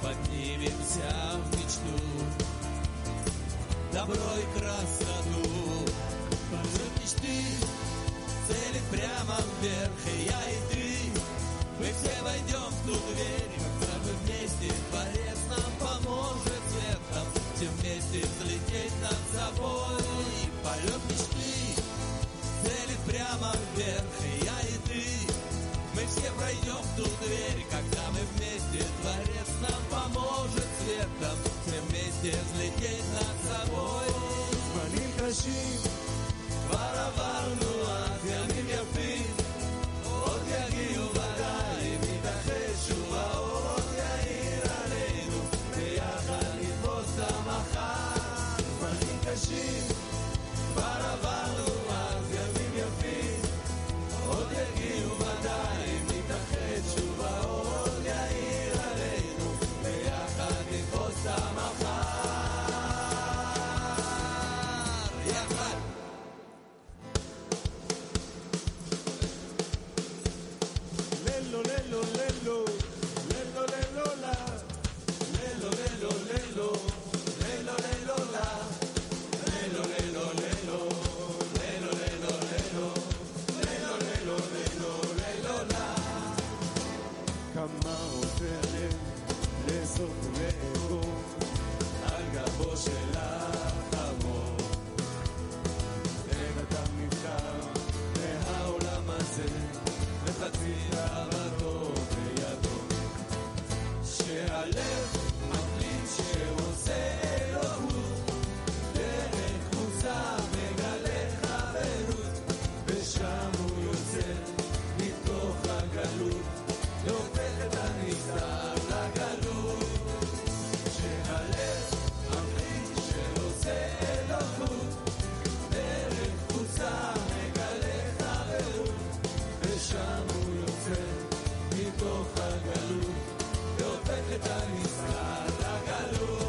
поднимемся в мечту, добро и красоту. Ползут мечты, цели прямо вверх, и я, и ты, мы все войдем в ту дверь, когда мы вместе, Творец нам поможет светом, все вместе взлететь над собой. Полет мечты, цели прямо вверх, и я, и ты, мы все пройдем в ту дверь, когда мы вместе, Творец нам поможет светом, все вместе взлететь над собой. זמנים קשים כבר עברנו, אז ימים יפים עוד יגיעו ודאי, מתרחש שוב האור עוד יאיר עלינו, ביחד נתפוס את המחר. זמנים קשים כבר עברנו, אז ימים יפים עוד יגיעו ודאי, מתרחש שוב האור עוד יאיר עלינו, ביחד נתפוס את המחר. כמה עופרת לסוף ולאגור על גבו של החמור, אין אתה מבחר מהעולם הזה וחצי אהבתו בידו, שהלב מחליט שעושה אלוהות, דרך קבוצה מגלה חברות, ושם הוא יוצא מתוך הגלות, הופך את הנסתר לגלות, שהלב מחליט שעושה אלוהות, דרך קבוצה מגלה חברות, ושם הוא יוצא מתוך הגלות, והופך את הנסתר לגלות.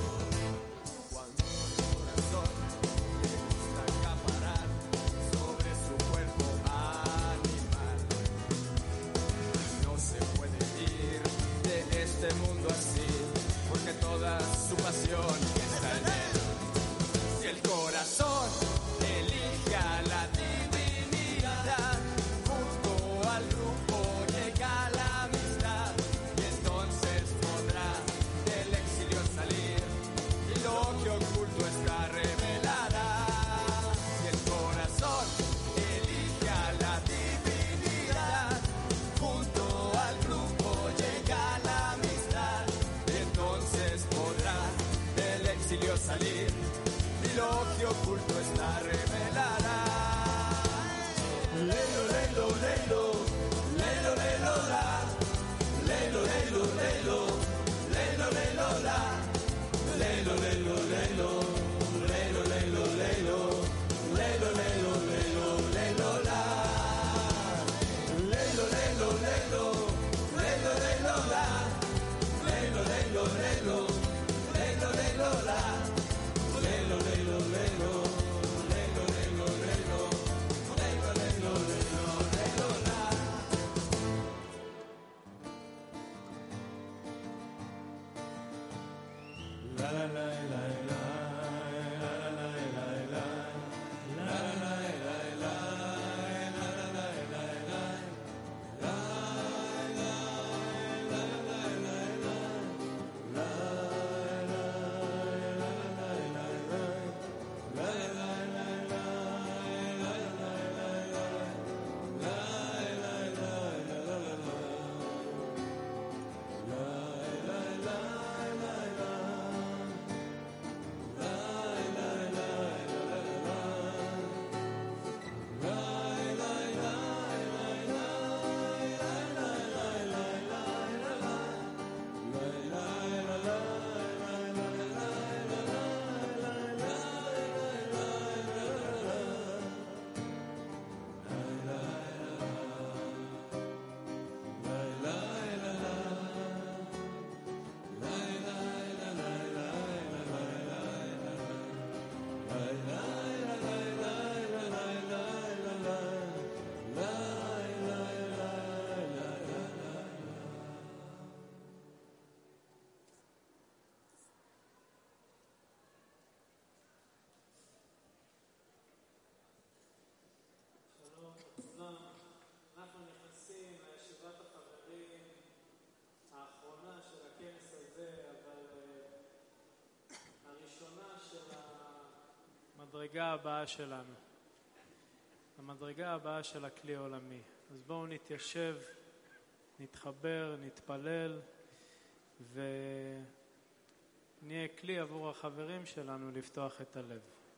Este mundo así, porque toda su pasión está en él. Si el corazón elige a la divinidad, junto al grupo llega la amistad, y entonces podrá del exilio salir, y lo que oculto está revelará. Si el corazón elige a la divinidad, junto al grupo llega la amistad, entonces podrá del exilio salir, y lo que oculto está revelará. Lelo, lelo, lelo, lelo, lelo, la, lelo, lelo, lelo, lelo, lelo, la, lelo, lelo, lelo, lelo, lelo, lelo, lelo, lelo, lelo, lelo, la, lelo, lelo, lelo, lelo, lelo, la, lelo, lelo, lelo, lelo, lelo, la, lelo, lelo, lelo, lelo, lelo, lelo, lelo, lelo, lelo, la. La la la la la la la la la la la la למדרגה הבאה שלנו, למדרגה הבאה של הכלי העולמי. אז בואו נתיישב, נתחבר, נתפלל ונהיה כלי עבור החברים שלנו לפתוח את הלב.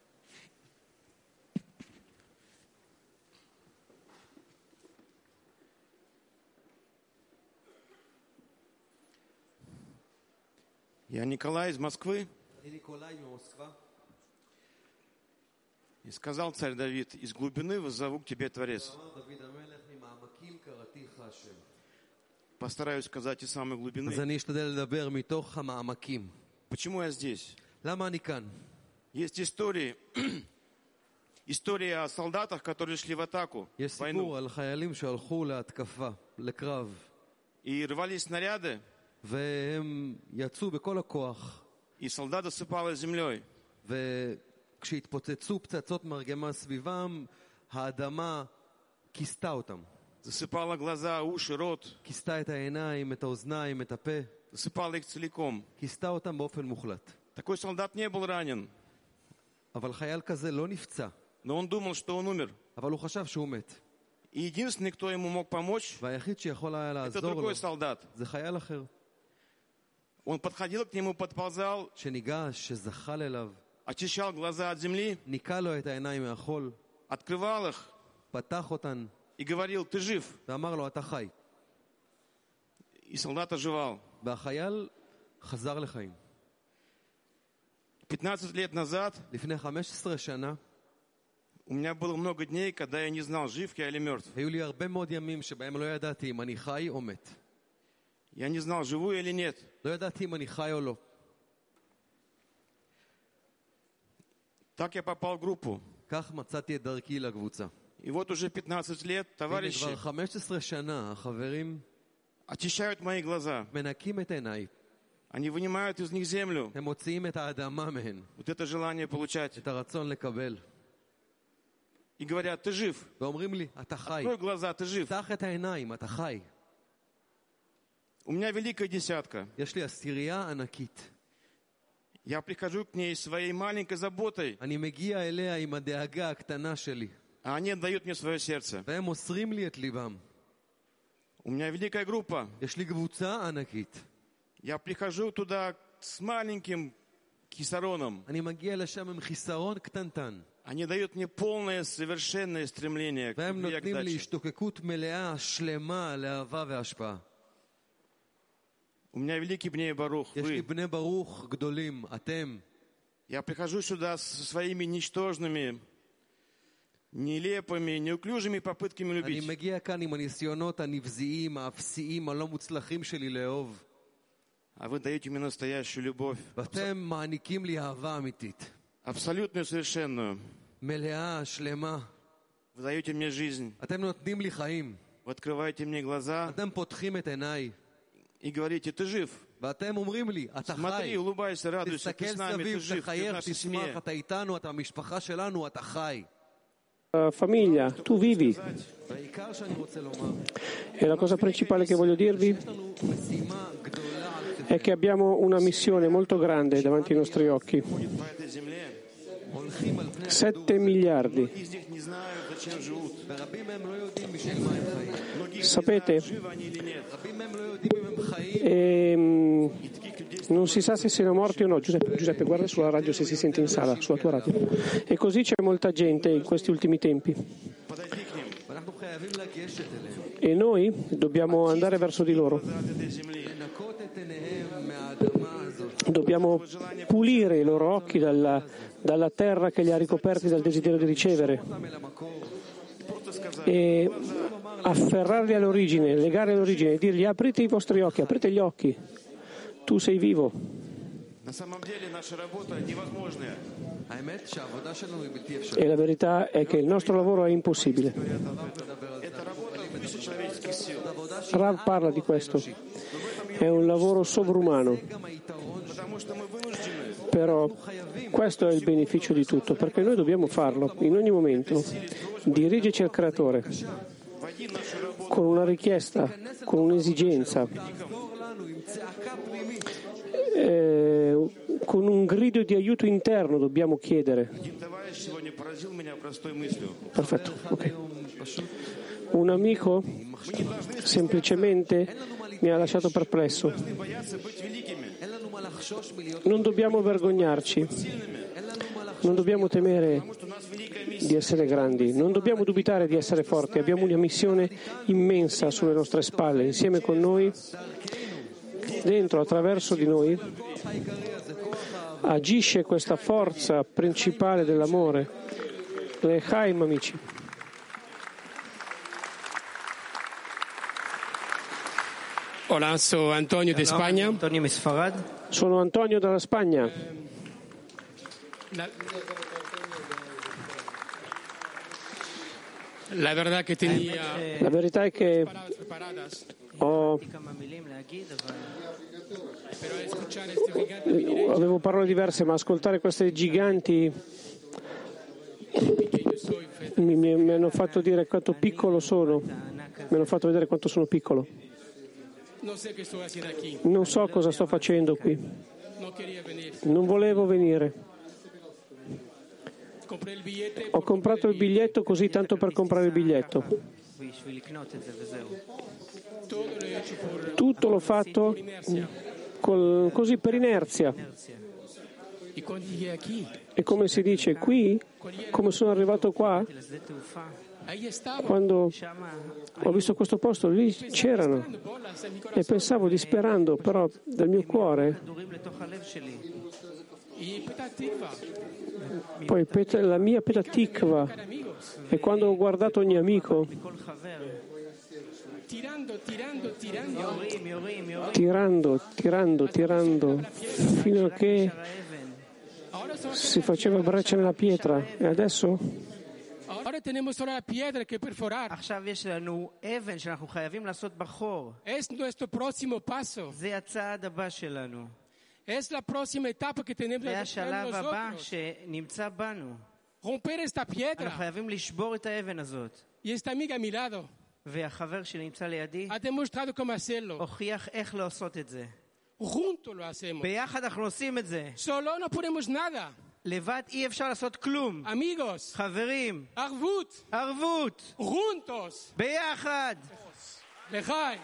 Я Николай из Москвы. И сказал царь Давид: из глубины воззову к тебе, Творец. Постараюсь сказать из самой глубины. Почему я здесь? Есть истории о солдатах, которые шли в атаку, в войну. И рвались снаряды, и солдат осыпало землей. כשהתפוצצו פצצות מרגמה סביבם, האדמה כיסתה אותם. засыпала глаза, уши, рот. כיסתה את העיניים, את האוזניים, את הפה. засыпала их целиком. כיסתה אותם באופן מוחלט. Такой солдат не был ранен. אבל חייל כזה לא נפצע. Но он думал, что он умер. אבל הוא חשב שהוא מת. И единственный, кто ему мог помочь, והיחיד שיכול היה это לעזור לו, другой солдат. זה חייל אחר. Он подходил к нему, подползал, שניגש, שזחל אליו. очищал глаза от земли, ניקה לו את העיניים מהחול, открывал их פתח אותן, и говорил: ты жив. ואמר לו: אתה חי. И солдат оживал. והחייל חזר לחיים. 15 лет назад לפני 15 שנה, у меня было много дней, когда я не знал, жив я или мертв. היו לי הרבה מאוד ימים שבהם לא ידעתי אם אני חי או מת. Я не знал, живу я или нет. לא ידעתי אם אני חי או לא. Так я попал в группу. כך מצאתי את דרכי לקבוצה. И вот уже 15 лет товарищи כבר 15 שנה החברים очищают мои глаза. מנקים את העיניים. Они вынимают из них землю. הם מוציאים את האדמה מהן. Вот это желание получать. את הרצון לקבל. И говорят: ты жив. ואומרים לי: אתה חי. Открой глаза, ты жив. פתח את העיניים, אתה חי. У меня великая десятка. יש לי עשירייה ענקית. Я прихожу к ней своей маленькой заботой. אני מגיע אליה עם הדאגה הקטנה שלי. А они отдают мне свое сердце. והם מוסרים לי את ליבם. У меня великая группа. יש לי קבוצה ענקית. Я прихожу туда с маленьким кисароном. אני מגיע לשם עם חיסרון קטנטן. Они дают мне полное, совершенное стремление к והם любви и к נותנים לי даче. השתוקקות מלאה, שלמה, לאהבה והשפעה. У меня великий Бней Барух. יש לי Вы. בני ברוך גדולים, אתם. Я прихожу сюда со своими ничтожными, нелепыми, неуклюжими попытками אני любить. מגיע כאן עם הניסיונות הנבזיים, האפסיים, הלא מוצלחים שלי לאהוב. А вы даете мне настоящую любовь. ואתם מעניקים לי אהבה אמיתית. Абсолютную, совершенную. מלאה, שלמה. Вы даете мне жизнь. אתם נותנים לי חיים. Вы открываете мне глаза אתם פותחים את עיניי. и говорите: ты жив. ואתם אומרים לי: אתה Смотри, חי. улыбайся, радуйся, ты תסתכל с nами, ты סביב, жив, ты в תחייך, нашей תשמח, семье. אתה איתנו, אתה המשפחה שלנו, אתה חי. Famiglia, tu vivi. והעיקר שאני רוצה לומר, E la cosa principale che voglio dirvi יש לנו משימה גדולה על è che abbiamo una missione molto grande davanti ai nostri occhi. По этой земле, 7 miliardi. из них не знают, зачем живут. ורבים מהם לא יודעים בשביל מה הם חיים. Многие Sapete, не знают, живы они или нет. רבים מהם לא יודעים אם הם חיים. e, И таких людей non si sa se siano morti o no. Giuseppe, guarda sulla radio se si sente in sala, sulla tua radio. E così c'è molta gente in questi ultimi tempi. подойди к ним. ואנחנו חייבים לגשת אליהם. E noi dobbiamo andare verso di loro. От этой земли. לנקות את עיניהם מהאדמה הזאת. Dobbiamo pulire i loro occhi dalla terra che li ha ricoperti dal desiderio di ricevere אותם אל המקור. Просто сказать: e afferrarli all'origine, legare all'origine e dirgli: aprite i vostri occhi, aprite gli occhi, tu sei vivo. на самом деле наша работа невозможная. האמת שהעבודה שלנו היא בלתי אפשרית. E la verità è che il nostro lavoro è impossibile. Это работа выше человеческих сил. Rav parla di questo. È un lavoro sovrumano, גם היתרון Потому что мы вынуждены però questo è il beneficio di tutto, perché noi dobbiamo farlo in ogni momento, dirigerci al Creatore войти в нашу работу. con una richiesta, con un'esigenza, תעזור לנו עם צעקה פנימית. con un grido di aiuto interno dobbiamo chiedere. Один товарищ сегодня поразил меня простой мыслью. Perfetto. Okay. Un amico semplicemente mi ha lasciato perplesso. Non dobbiamo vergognarci, non dobbiamo temere di essere grandi, non dobbiamo dubitare di essere forti. Abbiamo una missione immensa sulle nostre spalle, insieme con noi, dentro, attraverso di noi, agisce questa forza principale dell'amore. L'Echaim, amici. Hola, sono Antonio di Spagna. Sono Antonio dalla Spagna. La verità è che avevo parole diverse, ma ascoltare questi giganti mi hanno fatto dire quanto piccolo sono, mi hanno fatto vedere quanto sono piccolo. Non so cosa sto facendo qui. Non volevo venire. Ho comprato il biglietto così tanto per comprare il biglietto. Tutto l'ho fatto così per inerzia. E come si dice qui, come sono arrivato qua, quando ho visto questo posto, lì c'erano e pensavo disperando, però dal mio cuore. Poi la mia Petah Tikva, e quando ho guardato ogni amico, tirando, fino a che si faceva breccia nella pietra. E adesso? Ora abbiamo solo la pietra che perforare. È il nostro prossimo passo. È la prossima etapa che tenemos nosotros. Romper esta piedra. Y esta amiga a mi lado ha demostrado cómo hacerlo. Juntos lo hacemos. Solo no podemos nada. לבד אי אפשר לעשות כלום. Amigos. חברים. ערבות. Juntos. ביחד. לחיים.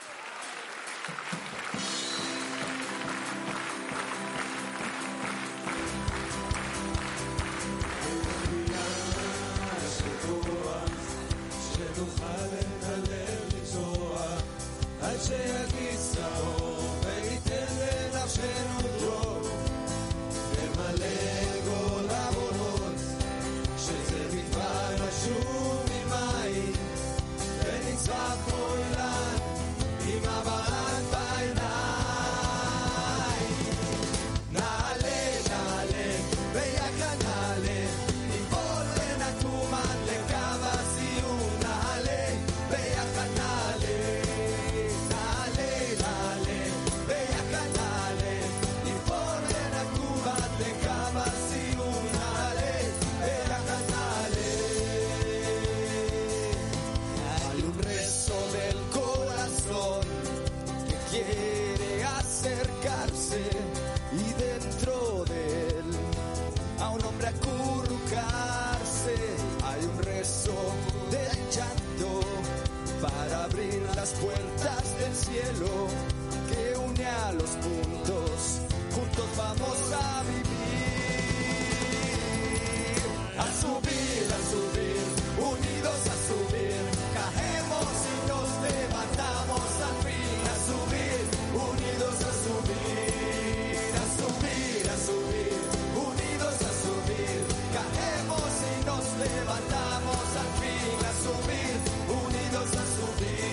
Que une a los puntos, juntos vamos a vivir, a subir, unidos a subir, caemos y nos levantamos al fin, a subir, unidos a subir, unidos a subir, caemos y nos levantamos al fin, a subir, unidos a subir.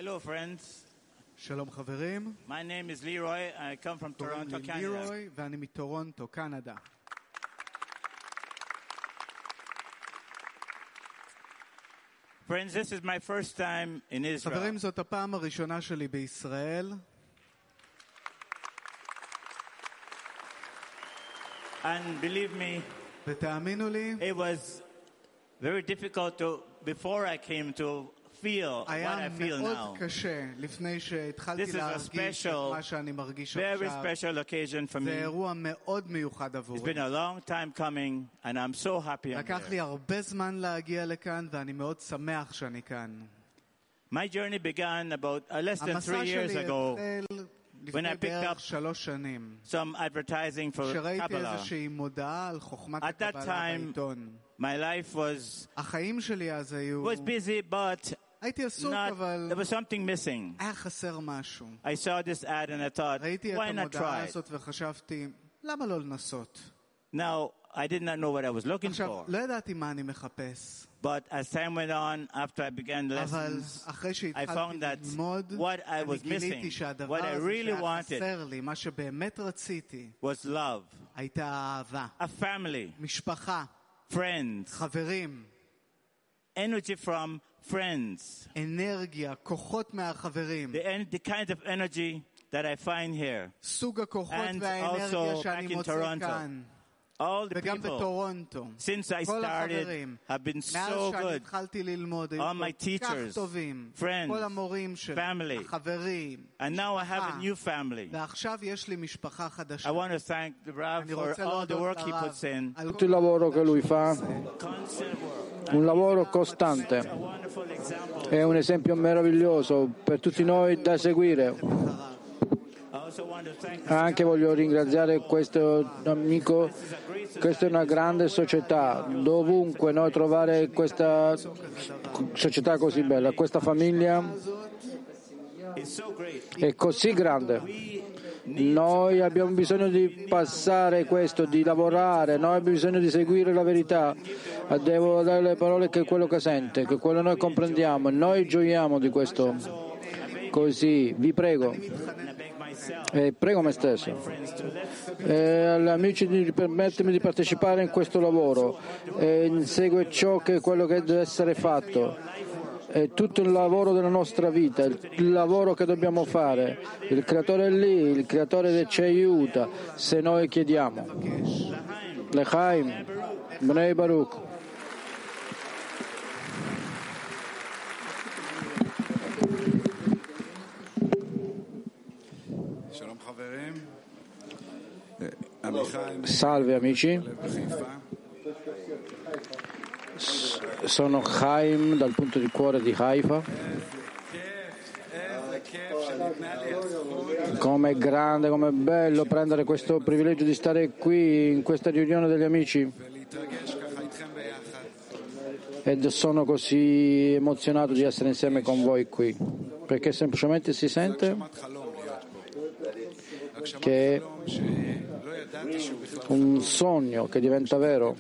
Hello, friends. שלום חברים. My name is Leroy. I come from Toronto, Canada. לירוי, ואני מטורונטו, קנדה. Friends, this is my first time in Israel. חברים, זאת הפעם הראשונה שלי בישראל. And believe me, ותאמינו לי, it was very difficult before I came to feel what I feel now. היה מאוד קשה לפני שהתחלתי להרגיש את מה שאני מרגיש עכשיו. Very special occasion for me. זה אירוע מאוד מיוחד עבורי. It's been a long time coming, and I'm so happy I'm לקח here. לי הרבה זמן להגיע לכאן, ואני מאוד שמח שאני כאן. My journey began about less than 3 years ago. When I picked up some advertising for Kabbalah. At that time, my life was busy, but there was something missing. I saw this ad and I thought, why not try it? Now, I did not know what I was looking for. But as time went on, after I began lessons, I found that what I was missing, what I really wanted, was love, a family, friends, energy from friends, the kind of energy that I find here, and also back in Toronto. All the people, since I started, have been so good. All my teachers, friends, family. And now I have a new family. I want to thank the Rav for all the work he puts in. Tutto il lavoro che lui fa, un lavoro costante. È un esempio meraviglioso per tutti noi da seguire. Anche voglio ringraziare questo amico. Questa è una grande società, dovunque noi trovare questa società così bella, questa famiglia è così grande. Noi abbiamo bisogno di passare questo, di lavorare, noi abbiamo bisogno di seguire la verità. Devo dare le parole che è quello che sente, che quello noi comprendiamo, noi gioiamo di questo. Così vi prego. E prego me stesso agli amici di permettermi di partecipare in questo lavoro e segue ciò che è quello che deve essere fatto, è tutto il lavoro della nostra vita, il lavoro che dobbiamo fare. Il creatore è lì, il creatore ci aiuta se noi chiediamo. L'Echaim, Bnei Baruch. Salve amici, sono Chaim dal punto di cuore di Haifa. Com'è grande, com'è bello prendere questo privilegio di stare qui in questa riunione degli amici. Ed sono così emozionato di essere insieme con voi qui, perché semplicemente si sente che è un sogno che diventa vero.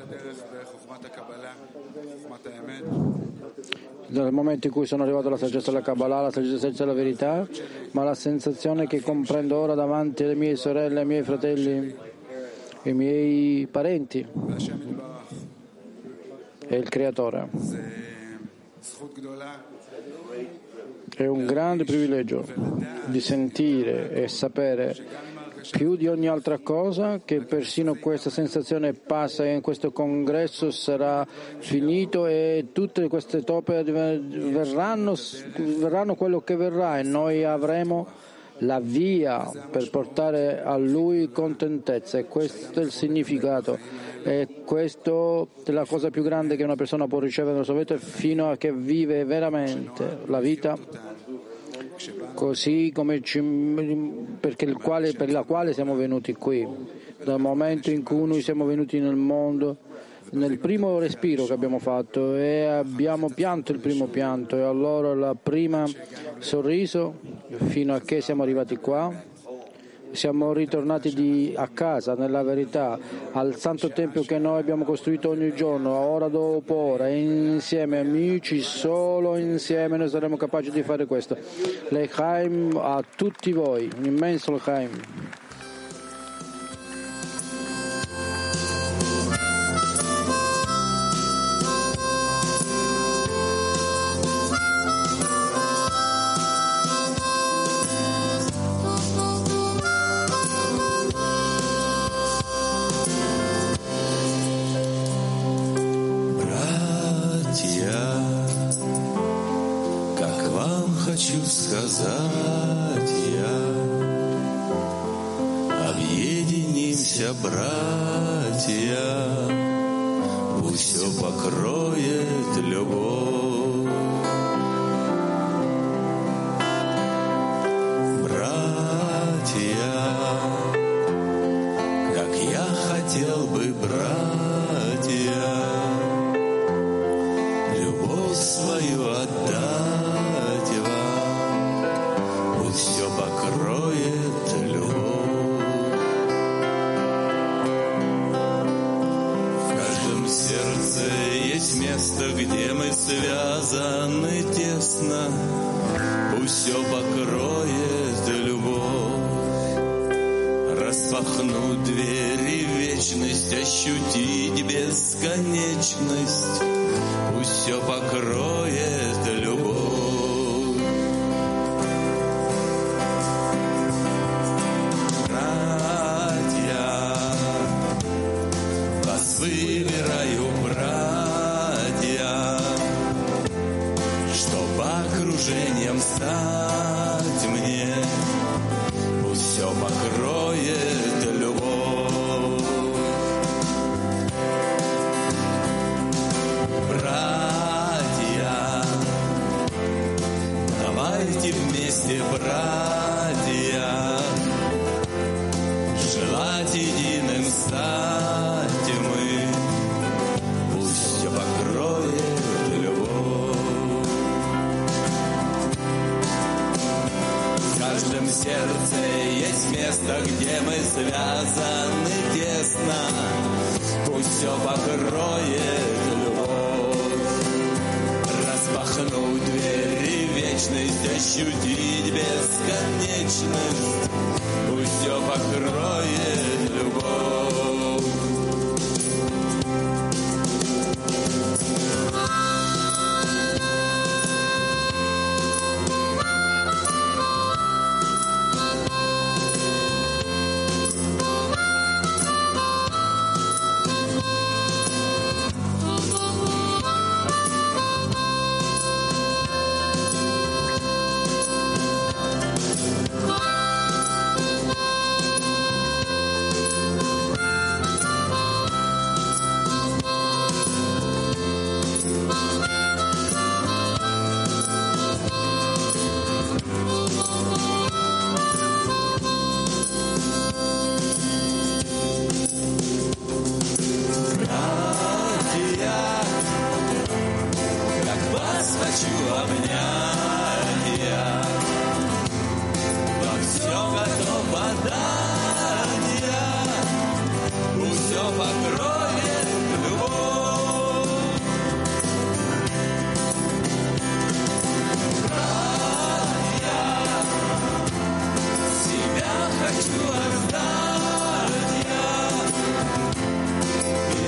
Dal momento in cui sono arrivato alla saggezza della Kabbalah, la saggezza della verità, ma la sensazione che comprendo ora davanti alle mie sorelle, ai miei fratelli, ai miei parenti, è il Creatore. È un grande privilegio di sentire e sapere più di ogni altra cosa che persino questa sensazione passa e in questo congresso sarà finito e tutte queste toppe verranno quello che verrà e noi avremo la via per portare a Lui contentezza, e questo è il significato, e questo è la cosa più grande che una persona può ricevere nella sua vita fino a che vive veramente la vita così come per la quale siamo venuti qui. Dal momento in cui noi siamo venuti nel mondo, nel primo respiro che abbiamo fatto e abbiamo pianto il primo pianto e allora la prima sorriso fino a che siamo arrivati qua, siamo ritornati a casa, nella verità, al santo tempio che noi abbiamo costruito ogni giorno, ora dopo ora, insieme amici, solo insieme noi saremo capaci di fare questo. L'Echaim a tutti voi, un immenso L'Echaim. Хочу сказать я, объединимся, братья, пусть все покроет любовь. Братья, как я хотел бы, братья, любовь свою отдать вам, пусть все покроет любовь. В каждом сердце есть место, где мы связаны тесно, пусть все покроет любовь. Распахнуть двери в вечность, ощутить бесконечность, пусть все покроет любовь. Братья, вас выбираю, братья, чтоб окружением стать мне, пусть все покроет любовь. Братья, давайте вместе, братья, желать единым стать мы, пусть все покроет любовь. В каждом сердце есть место, где мы связаны тесно, пусть все покроет любовь. Распахнуть двери в вечность, ощутить бесконечность, пусть все покроет любовь.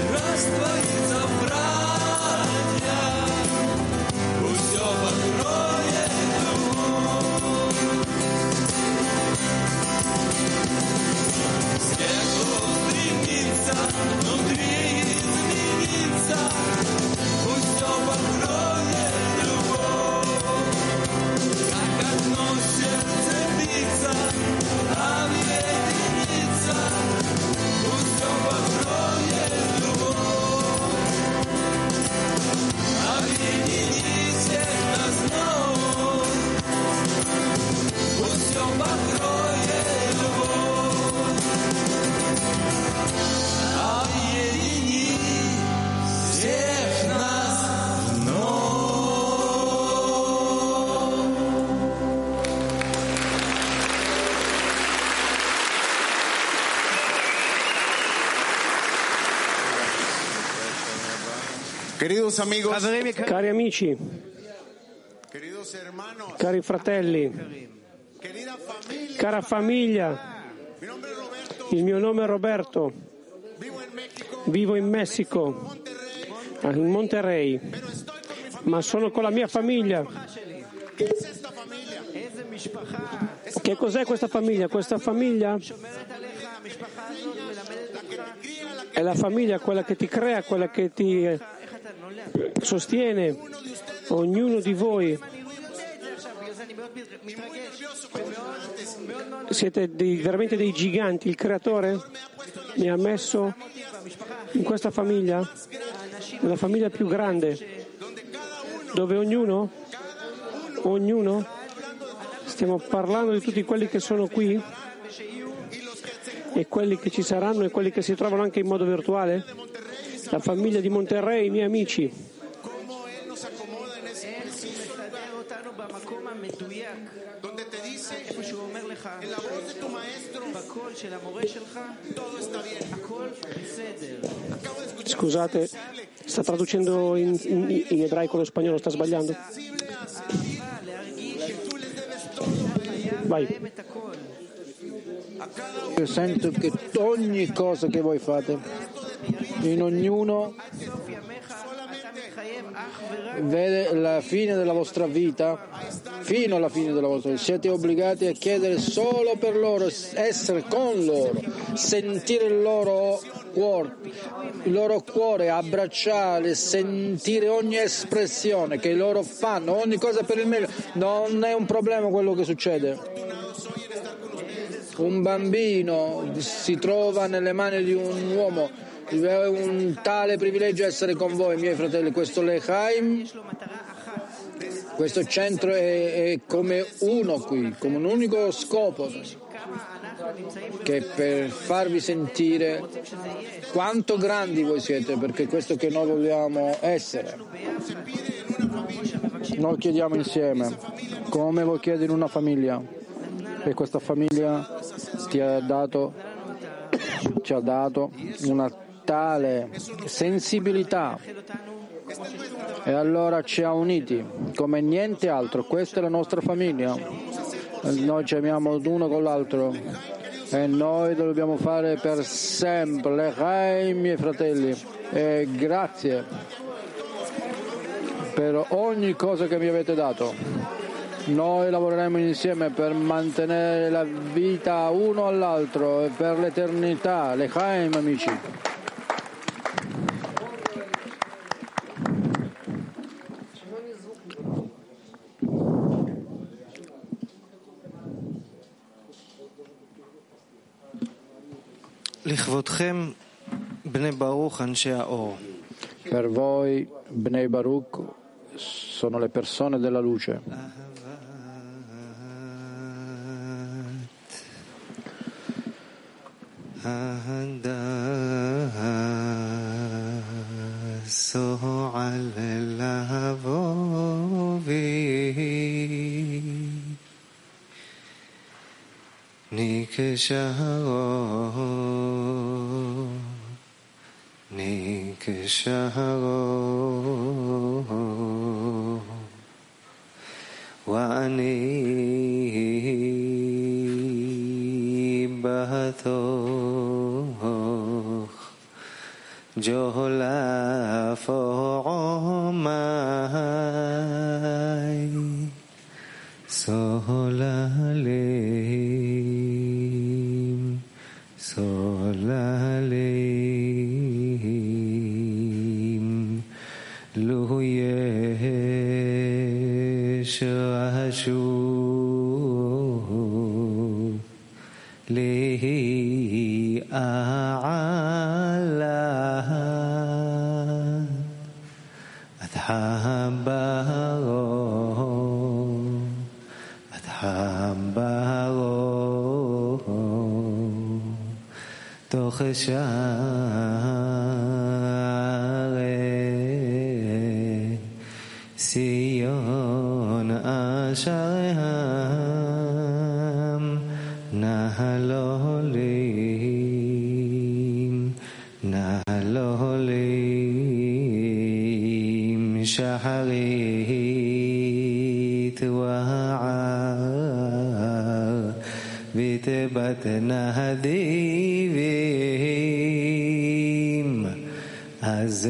Растворится, братья, пусть все покроет. Cari amici, cari fratelli, cara famiglia, il mio nome è Roberto, vivo in Messico, in Monterrey, ma sono con la mia famiglia. Che cos'è questa famiglia? Questa famiglia è la famiglia, quella che ti crea, quella che ti sostiene. Ognuno di voi siete veramente dei giganti. Il Creatore mi ha messo in questa famiglia, la famiglia più grande, dove ognuno, stiamo parlando di tutti quelli che sono qui e quelli che ci saranno e quelli che si trovano anche in modo virtuale. La famiglia di Monterrey, i miei amici. Scusate, sta traducendo in ebraico lo spagnolo, sta sbagliando. Vai. Io sento che ogni cosa che voi fate, in ognuno vede la fine della vostra vita, fino alla fine della vostra vita. Siete obbligati a chiedere solo per loro, essere con loro, sentire il loro cuore, abbracciare, sentire ogni espressione che loro fanno, ogni cosa per il meglio. Non è un problema quello che succede. Un bambino si trova nelle mani di un uomo, è un tale privilegio essere con voi, miei fratelli. Questo Lechaim, questo centro è come uno qui, come un unico scopo, che per farvi sentire quanto grandi voi siete, perché questo che noi vogliamo essere. Noi chiediamo insieme, come voi chiedete in una famiglia, e questa famiglia ci ha dato una tale sensibilità e allora ci ha uniti come niente altro. Questa è la nostra famiglia, noi ci amiamo l'uno con l'altro e noi lo dobbiamo fare per sempre. Lechaim, miei fratelli, e grazie per ogni cosa che mi avete dato. Noi lavoreremo insieme per mantenere la vita uno all'altro e per l'eternità. Lechaim, amici. Per voi, Bnei Baruch, sono le persone della luce. שחרית וערבית בתנה הדיבים אז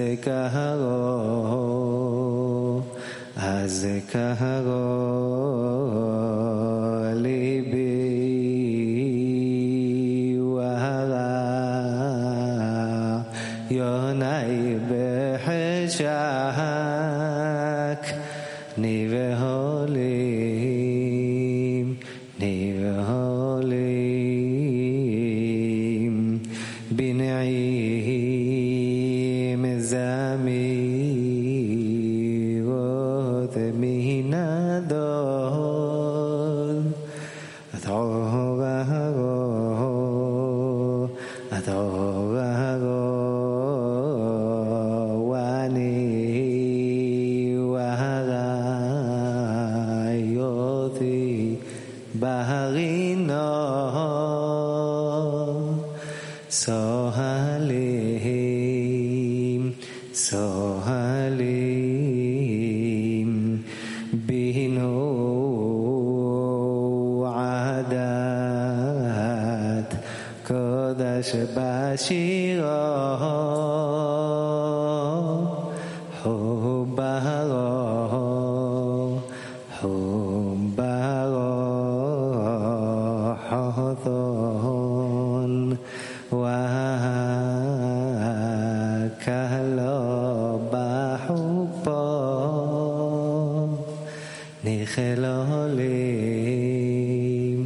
קהרו ליבי והרה יוני בחשק נבהולים בנעים זמירות מן הדוד התעוררו ואני והריותי בהרינו סוהלים בינו עדת קודש בשירו חוברו חותון קהלו בחופו נכלולים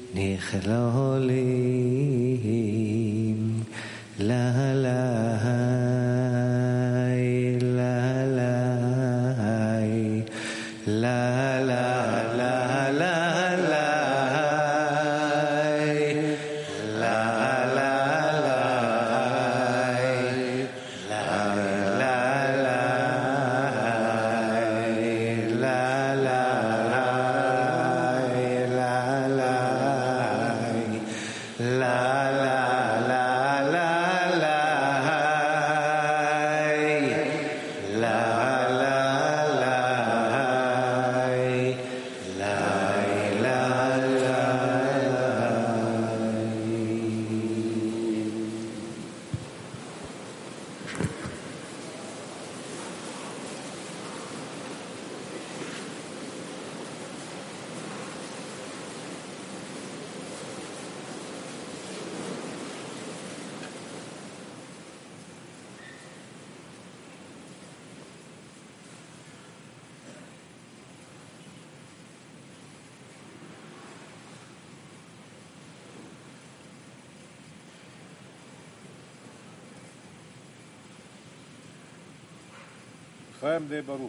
לחיים די ברוך.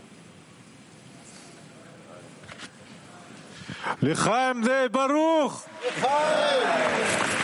לחיים די ברוך. לחיים.